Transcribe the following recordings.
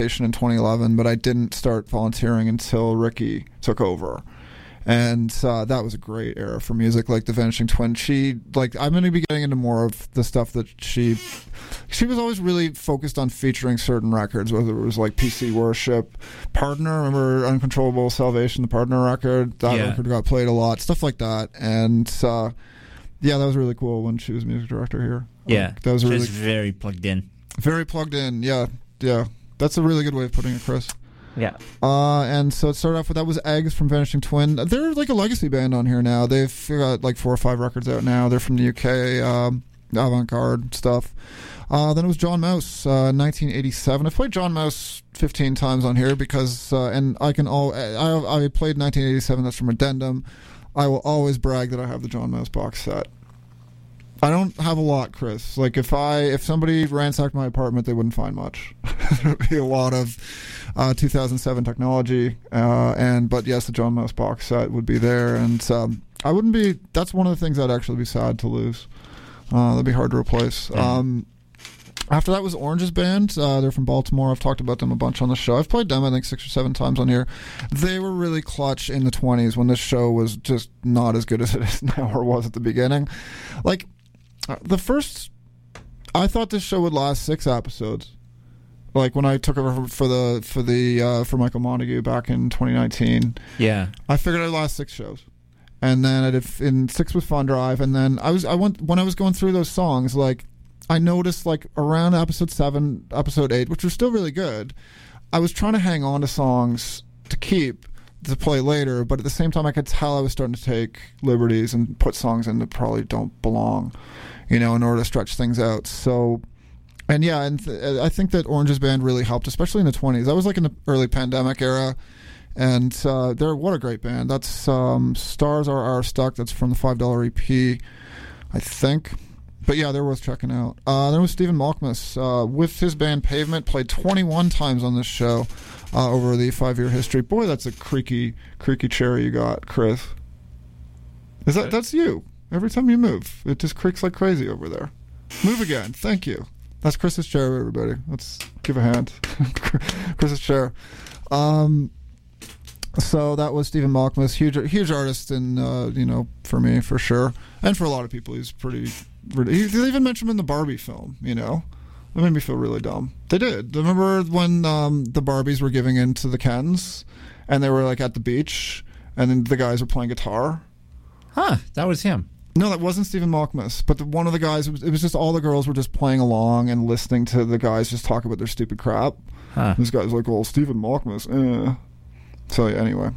in 2011, but I didn't start volunteering until Ricky took over. And that was a great era for music, like The Vanishing Twin. I'm going to be getting into more of the stuff that she was always really focused on featuring certain records, whether it was like PC Worship, Partner, remember Uncontrollable Salvation, the Partner record? That record got played a lot, stuff like that. And that was really cool when she was music director here. Yeah, that was she was very plugged in. Very plugged in, yeah. That's a really good way of putting it, Chris. Yeah. And so it started off with, that was Eggs from Vanishing Twin. They're like a legacy band on here now. They've got like 4 or 5 records out now. They're from the UK, avant-garde stuff. Then it was John Mouse, 1987. I've played John Mouse 15 times on here because, and I played 1987, that's from Addendum. I will always brag that I have the John Mouse box set. I don't have a lot, Chris. Like if somebody ransacked my apartment, they wouldn't find much. There would be a lot of 2007 technology, but yes, the John Mouse box set would be there, and I wouldn't be. That's one of the things I'd actually be sad to lose. That'd be hard to replace. After that was Orange's band. They're from Baltimore. I've talked about them a bunch on the show. I've played them, I think, 6 or 7 times on here. They were really clutch in the 20s when this show was just not as good as it is now, or was at the beginning. Like. I thought this show would last 6 episodes. Like when I took over for Michael Montague back in 2019. Yeah, I figured I'd last 6 shows, and then I did in 6 with Fun Drive, and then when I was going through those songs, like I noticed like around episode 7, episode 8, which were still really good, I was trying to hang on to songs to keep to play later, but at the same time I could tell I was starting to take liberties and put songs in that probably don't belong, in order to stretch things out. So, and I think that Orange's band really helped, especially in the 20s. I was like in the early pandemic era, and what a great band. That's Stars Are Stuck. That's from the $5 EP, I think. But yeah, they're worth checking out. There was Stephen Malkmus with his band Pavement, played 21 times on this show over the 5-year history. Boy, that's a creaky chair you got, Chris. That's you. Every time you move, it just creaks like crazy over there. Move again. Thank you. That's Chris's chair, everybody. Let's give a hand. Chris's chair. So that was Stephen Malkmus, huge artist, and for me, for sure, and for a lot of people, he's pretty. They even mentioned him in the Barbie film. It made me feel really dumb. They did. Remember when the Barbies were giving in to the Kens, and they were like at the beach, and then the guys were playing guitar? Huh? That was him. No, that wasn't Stephen Malkmus. But one of the guys, it was just all the girls were just playing along and listening to the guys just talk about their stupid crap. Huh. This guy's like, "Well, Stephen Malkmus." So yeah, anyway.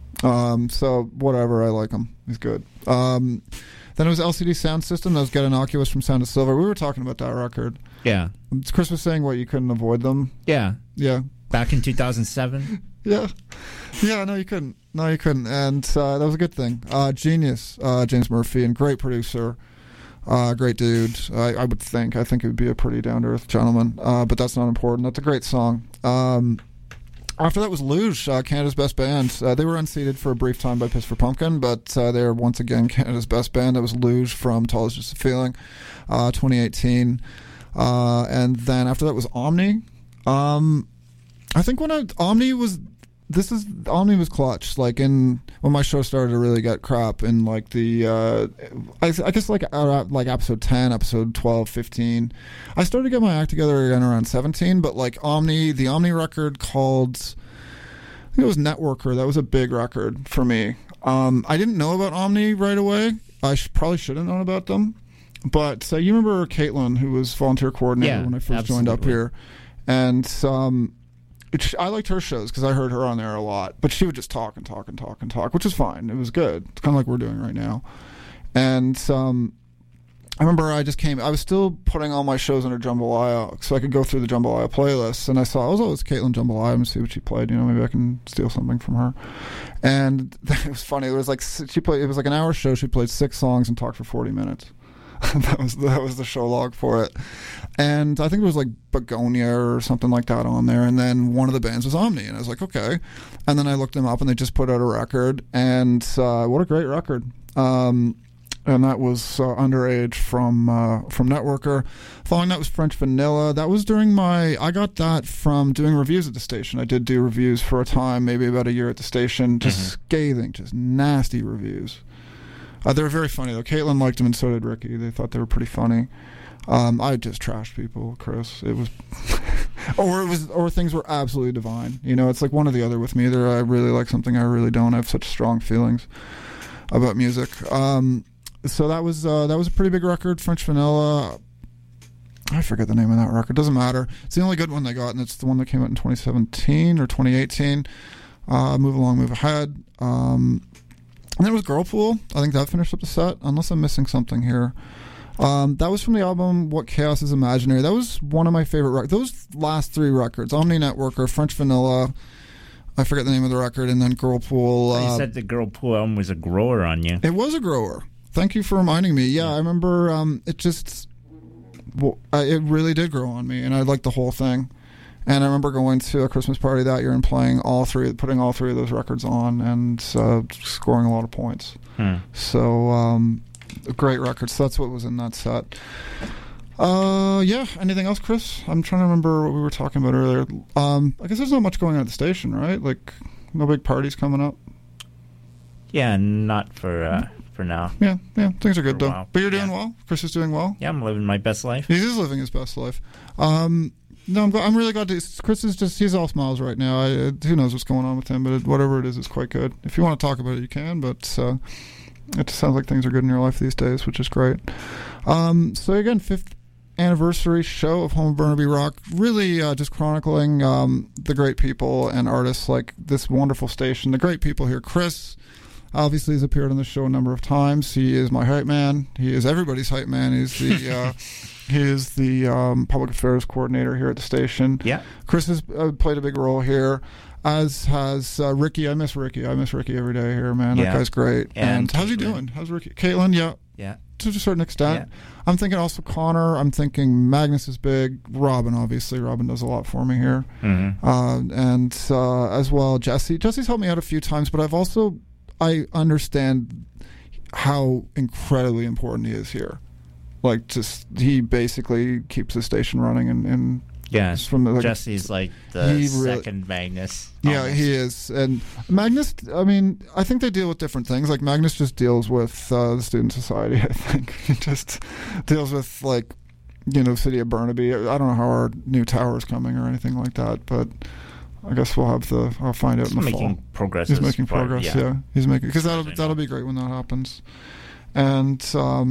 So whatever, I like him. He's good. Then it was LCD Sound System. That was Get Innocuous from Sound of Silver. We were talking about that record. Yeah. Chris was saying you couldn't avoid them. Yeah. Yeah. Back in 2007. Yeah. Yeah, no, you couldn't. And that was a good thing. Genius, James Murphy, and great producer. Great dude. I would think. I think he would be a pretty down-to-earth gentleman. But that's not important. That's a great song. After that was Luge, Canada's best band. They were unseated for a brief time by Piss for Pumpkin, but they're once again Canada's best band. That was Luge from Tall Is Just a Feeling, 2018. And then after that was Omni. I think when Omni was clutch. Like when my show started to really get crap in like the I guess like episode 10, episode 12, 15. I started to get my act together again around 17, but like the Omni record called, I think it was Networker. That was a big record for me. I didn't know about Omni right away. I probably should have known about them. But you remember Caitlin, who was volunteer coordinator when I first joined up here, and I liked her shows because I heard her on there a lot, but she would just talk and talk and talk and talk, which is fine. It was good. It's kind of like we're doing right now. And I remember I was still putting all my shows under Jambalaya so I could go through the Jambalaya playlists, and I saw, it's Caitlin Jambalaya, and see what she played. Maybe I can steal something from her. And it was funny. It was like it was like an hour show. She played 6 songs and talked for 40 minutes. that was the show log for it. And I think it was like Begonia or something like that on there, and then one of the bands was Omni, and I was like, okay. And then I looked them up, and they just put out a record, and what a great record. and that was Underage from Networker. Following that was French Vanilla. That was during I got that from doing reviews at the station. I did do reviews for a time, maybe about a year at the station, just scathing, just nasty reviews. They were very funny though. Caitlin liked them, and so did Ricky. They thought they were pretty funny. I just trashed people, Chris. It was, or things were absolutely divine. You know, it's like one or the other with me. Either I really like something, I really don't. I have such strong feelings about music. So that was a pretty big record, French Vanilla. I forget the name of that record. Doesn't matter. It's the only good one they got, and it's the one that came out in 2017 or 2018. Move Along, Move Ahead. And then it was Girlpool. I think that finished up the set, unless I'm missing something here. That was from the album What Chaos Is Imaginary. That was one of my favorite records. Those last three records, Omni Networker, French Vanilla, I forget the name of the record, and then Girlpool. You said the Girlpool album was a grower on you. It was a grower. Thank you for reminding me. Yeah, I remember it really did grow on me, and I liked the whole thing. And I remember going to a Christmas party that year and putting all three of those records on, and scoring a lot of points. So, great record. So that's what was in that set. Yeah. Anything else, Chris? I'm trying to remember what we were talking about earlier. I guess there's not much going on at the station, right? Like, no big parties coming up. Yeah, not for now. Yeah. Things are good though. While. But you're doing well. Chris is doing well. Yeah, I'm living my best life. He is living his best life. No, I'm really glad to. Chris is he's all smiles right now. Who knows what's going on with him, but whatever it is, it's quite good. If you want to talk about it, you can, but it just sounds like things are good in your life these days, which is great. So again, 5th anniversary show of Home of Burnaby Rock, really just chronicling the great people and artists like this wonderful station, the great people here. Chris obviously has appeared on the show a number of times. He is my hype man. He is everybody's hype man. He's the he is the public affairs coordinator here at the station. Yeah. Chris has played a big role here, as has Ricky. I miss Ricky every day here, man. That guy's great. And how's he doing? How's Ricky? Caitlin, yeah. To a certain extent. Yeah. I'm thinking also Connor. I'm thinking Magnus is big. Robin, obviously. Robin does a lot for me here. And as well, Jesse. Jesse's helped me out a few times, but I understand how incredibly important he is here. Like, just he basically keeps the station running, and Jesse's like the second Magnus. Yeah, he is. And Magnus, I mean, I think they deal with different things. Like, Magnus just deals with the student society, I think. He just deals with, like, City of Burnaby. I don't know how our new tower is coming or anything like that, but I guess I'll find out in the fall. He's making progress, yeah. He's making, because that'll be great when that happens. And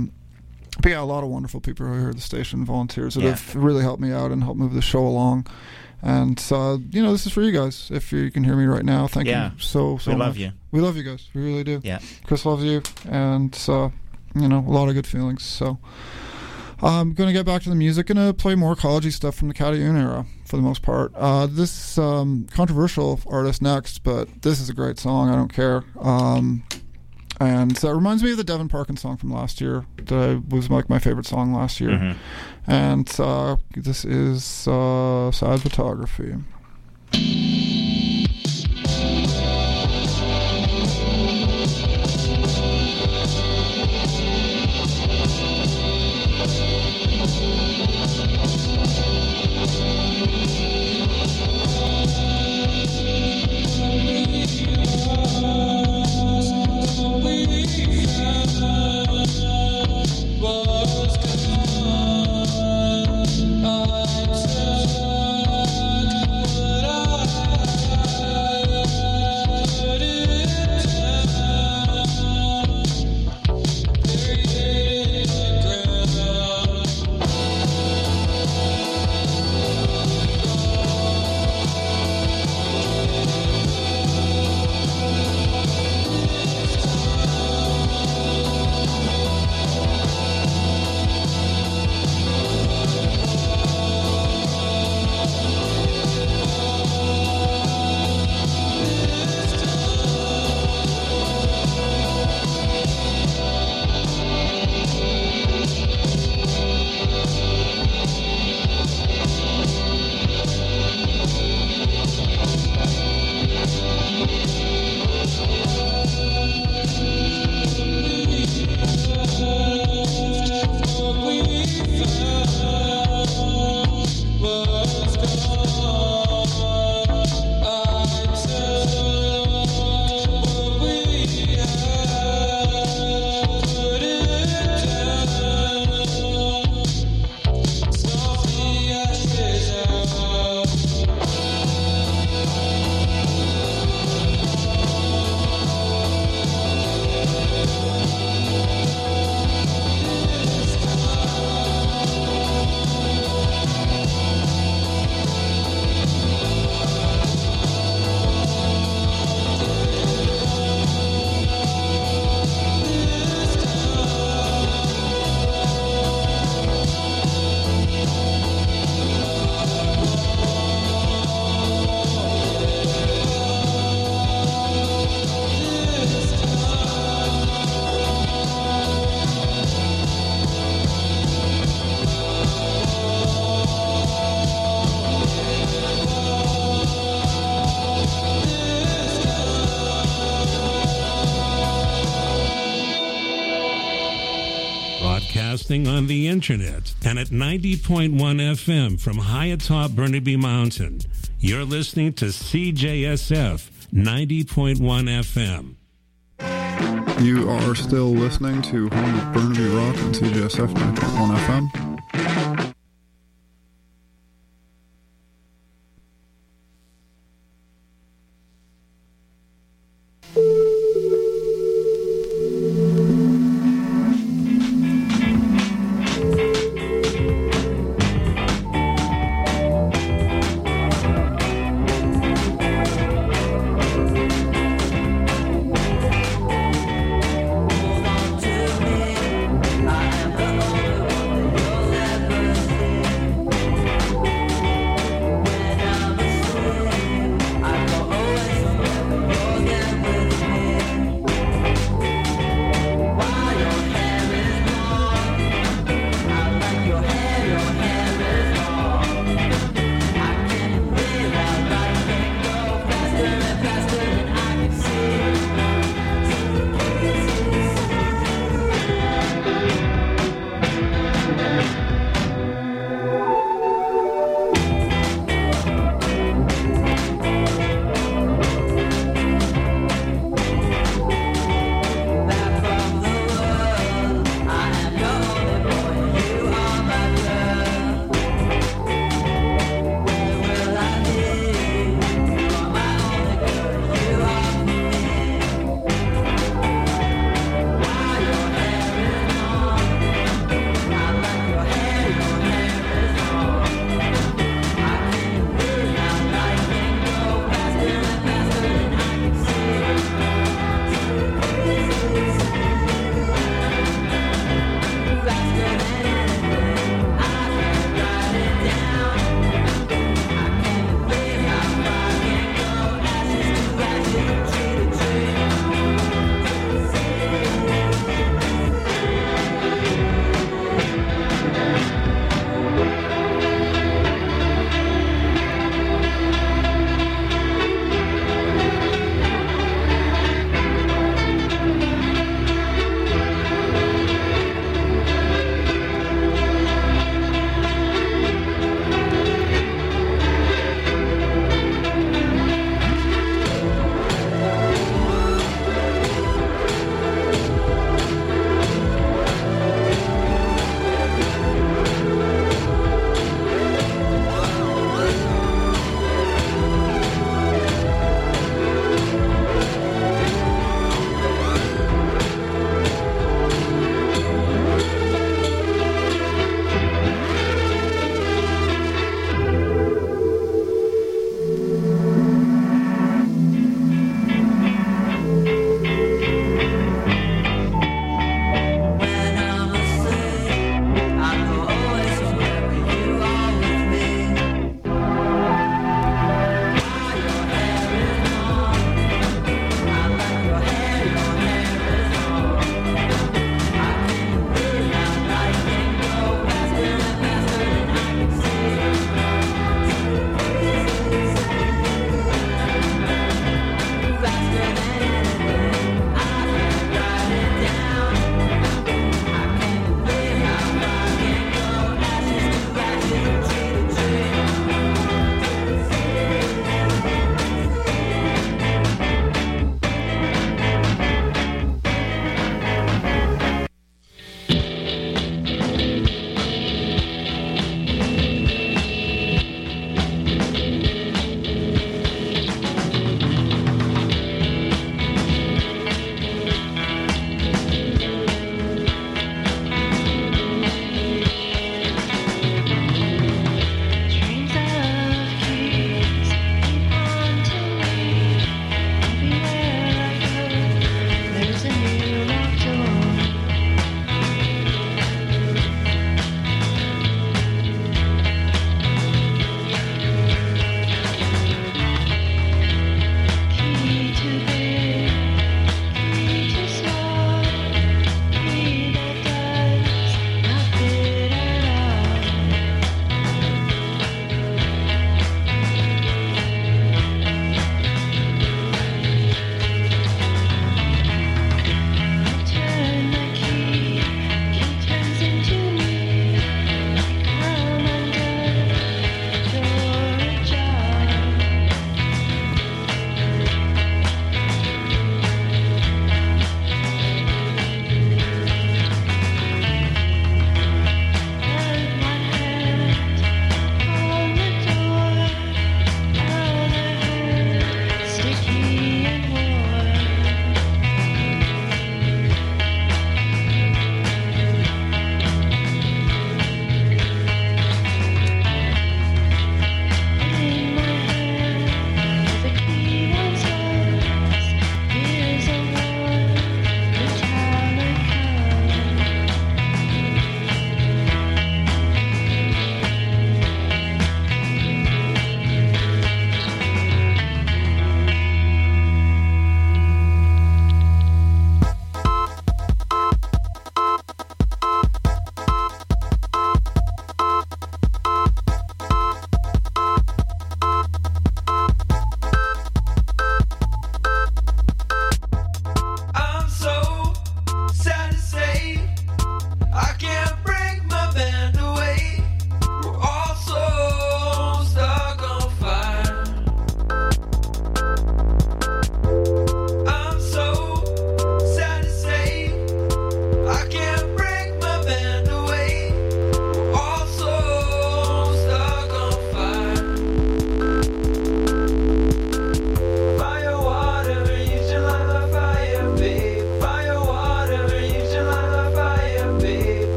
but yeah, a lot of wonderful people who are here at the station, volunteers that have really helped me out and helped move the show along. And this is for you guys. If you can hear me right now, thank you so much. We love you. We love you guys. We really do. Yeah. Chris loves you, and a lot of good feelings. So I'm going to get back to the music. Going to play more college-y stuff from the Catayoun era for the most part. This controversial artist next, but this is a great song. I don't care. And so it reminds me of the Devin Parkin song from last year. That was like my favorite song last year. And this is Sad Photography. broadcasting on the internet and at 90.1 FM from high atop Burnaby Mountain. You're listening to CJSF 90.1 FM. You are still listening to Home of Burnaby Rock on CJSF 90.1 FM. I am the only one that you're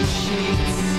sheets.